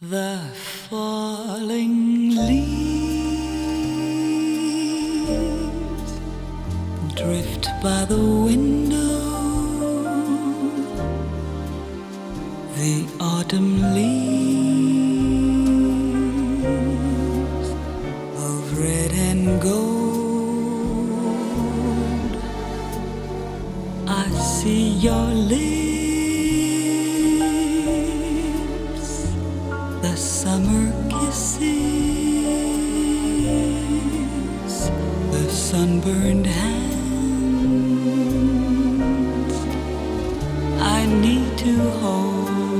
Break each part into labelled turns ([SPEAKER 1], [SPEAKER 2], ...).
[SPEAKER 1] The falling leaves drift by the window. The autumn leaves of red and gold. I see your lips, the summer kisses, the sunburned hands I need to hold.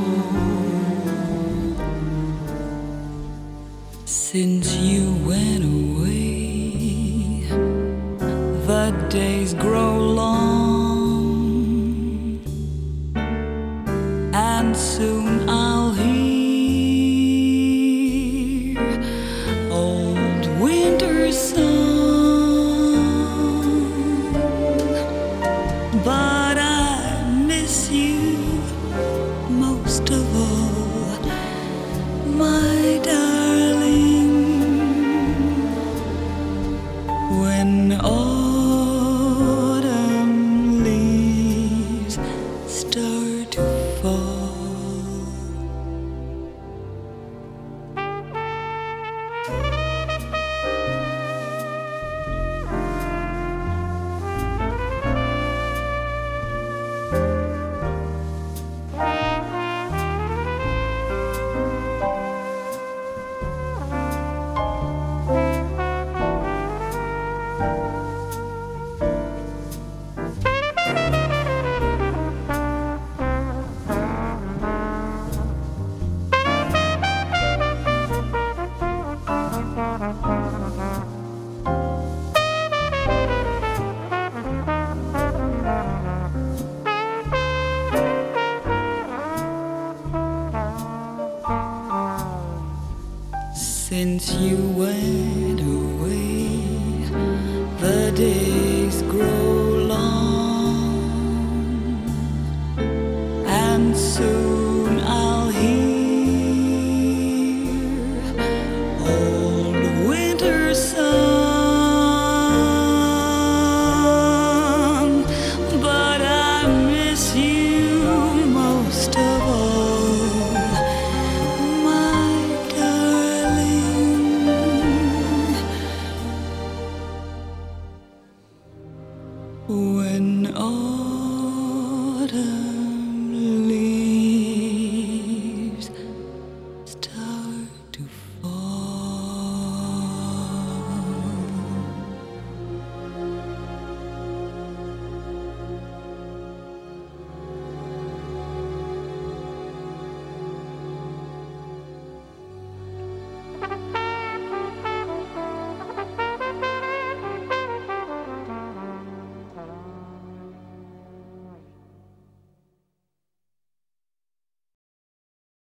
[SPEAKER 1] Since you went away, the days grow long, and soon I'll hear old winter's song. But I miss you most of all, my darling. When autumn leaves start to fall. Since you went away, the days grow long, and soon I'll hear old winter's song. But I miss you most of all, my darling. When autumn leaves start to fall.